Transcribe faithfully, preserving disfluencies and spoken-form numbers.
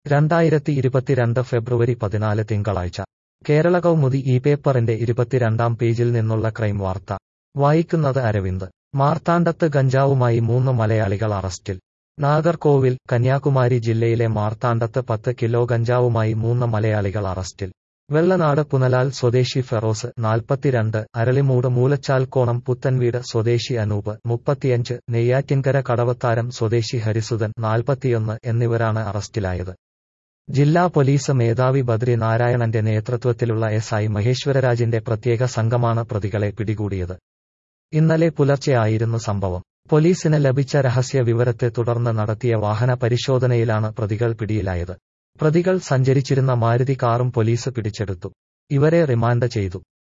രണ്ടായിരത്തി ഇരുപത്തിരണ്ട് ഫെബ്രുവരി പതിനാല് തിങ്കളാഴ്ച കേരള കൗമുദി ഈ പേപ്പറിന്റെ ഇരുപത്തിരണ്ടാം പേജിൽ നിന്നുള്ള ക്രൈം വാർത്ത വായിക്കുന്നത് അരവിന്ദ്. മാർത്താണ്ഡത്ത് ഗഞ്ചാവുമായി മൂന്ന് മലയാളികൾ അറസ്റ്റിൽ. നാഗർകോവിൽ കന്യാകുമാരി ജില്ലയിലെ മാർത്താണ്ഡത്ത് പത്ത് കിലോ ഗഞ്ചാവുമായി മൂന്ന് മലയാളികൾ അറസ്റ്റിൽ. വെള്ളനാട് പുനലാൽ സ്വദേശി ഫെറോസ് നാൽപ്പത്തിരണ്ട്, അരളിമൂട് മൂലച്ചാൽക്കോണം പുത്തൻവീട് സ്വദേശി അനൂപ് മുപ്പത്തിയഞ്ച്, നെയ്യാറ്റിൻകര കടവത്താരം സ്വദേശി ഹരിസുധൻ നാൽപ്പത്തിയൊന്ന് എന്നിവരാണ് അറസ്റ്റിലായത്. ജില്ലാ പോലീസ് മേധാവി ബദ്രി നാരായണന്റെ നേതൃത്വത്തിലുള്ള എസ് ഐ മഹേശ്വരരാജിന്റെ പ്രത്യേക സംഘമാണ് പ്രതികളെ പിടികൂടിയത്. ഇന്നലെ പുലർച്ചെയായിരുന്നു സംഭവം. പോലീസിന് ലഭിച്ച രഹസ്യ വിവരത്തെ തുടർന്ന് നടത്തിയ വാഹന പരിശോധനയിലാണ് പ്രതികൾ പിടിയിലായത്. പ്രതികൾ സഞ്ചരിച്ചിരുന്ന മാരുതി കാറും പോലീസ് പിടിച്ചെടുത്തു. ഇവരെ റിമാൻഡ് ചെയ്തു.